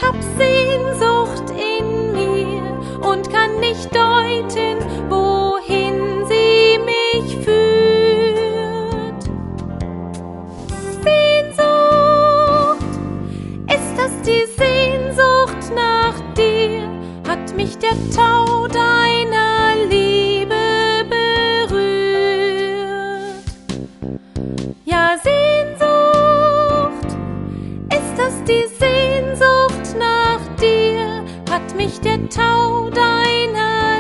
hab Sehnsucht in mir und kann nicht deuten, wohin sie mich führt. Sehnsucht, ist das die Sehnsucht nach dir? Hat mich der Tau deiner Liebe berührt? Ja, Sehnsucht, ist das die Sehnsucht nach dir? Hat mich der Tau deiner